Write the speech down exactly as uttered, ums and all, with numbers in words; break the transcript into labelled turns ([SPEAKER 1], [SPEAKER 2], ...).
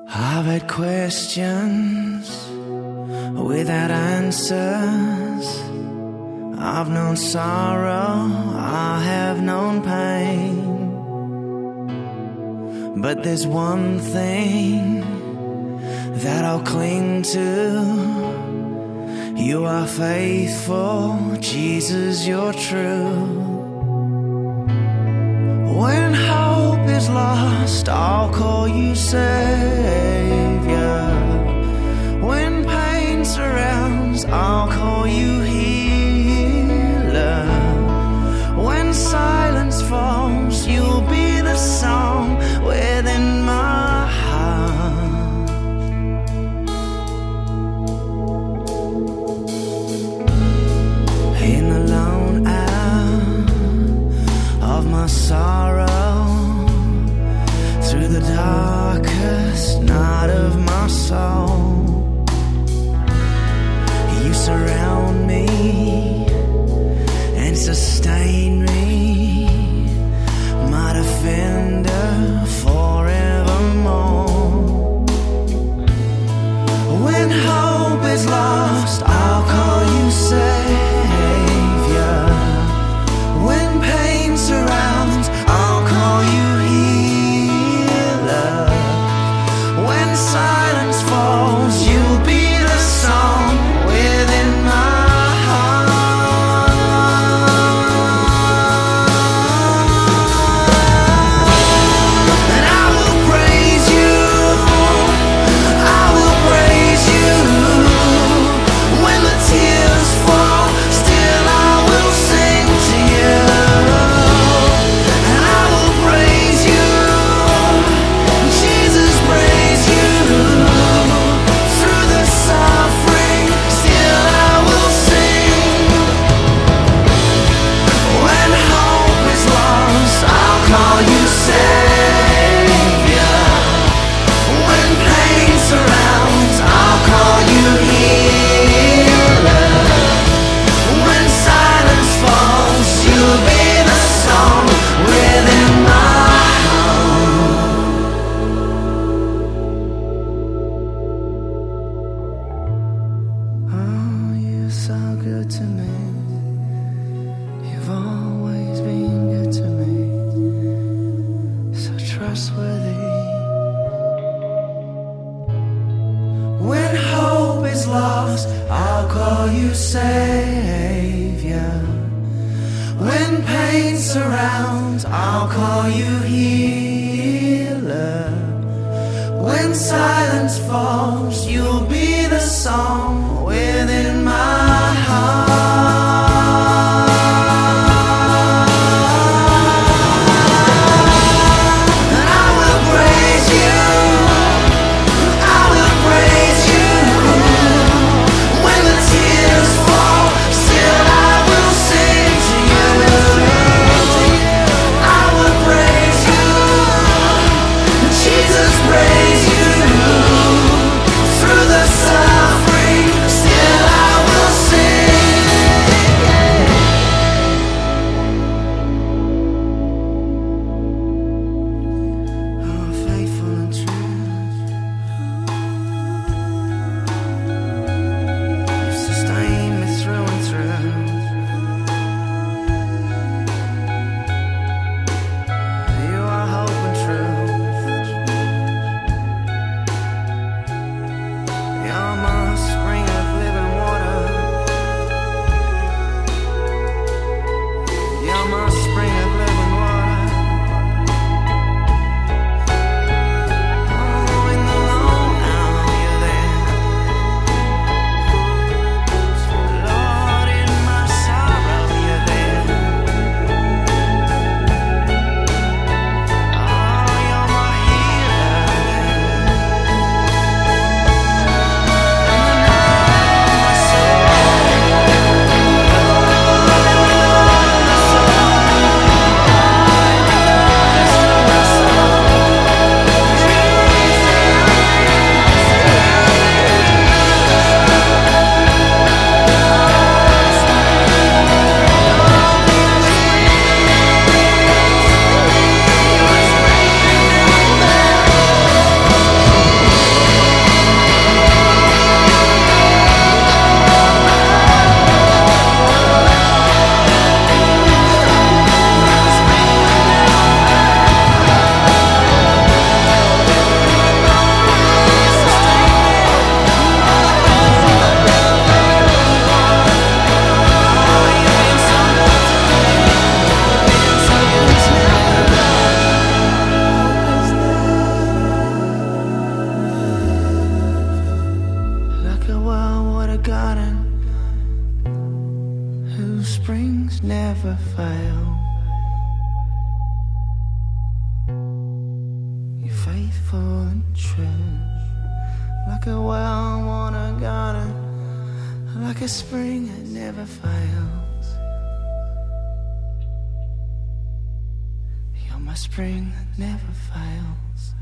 [SPEAKER 1] I've had questions without answers. I've known sorrow, I have known pain. But there's one thing that I'll cling to. You are faithful, Jesus, you're true. When hope is lost, I'll call you Savior. When pain surrounds, I'll call you healer. When silence falls, you'll be the song within my heart. In the lone hour of my sorrow, through the darkest night of my soul, you surround me and sustain me, my defender forevermore. When hope is lost, I'll call you Savior. When pain surrounds, I'll call you healer. When silence falls, you'll be the song within my heart. And I will praise you, I will praise you. When the tears fall, still I will sing to you. And I will praise you, Jesus, praise you. Through the suffering, still I will sing. When hope is lost, I'll call you Savior. When pain surrounds, I'll call you healer. When silence falls, you'll be the song within my heart. Oh, you're so good to me. You've always been good to me. So trustworthy. When hope is lost, I'll call you Savior. When pain surrounds, I'll call you healer. When silence falls, you'll be the song within my heart. And I will praise you, I will praise you. When the tears fall, still I will sing to you. I will praise you, Jesus, praise you. Through the suffering, never fail. You're faithful and true, like a well-watered garden, like a spring that never fails. You're my spring that never fails.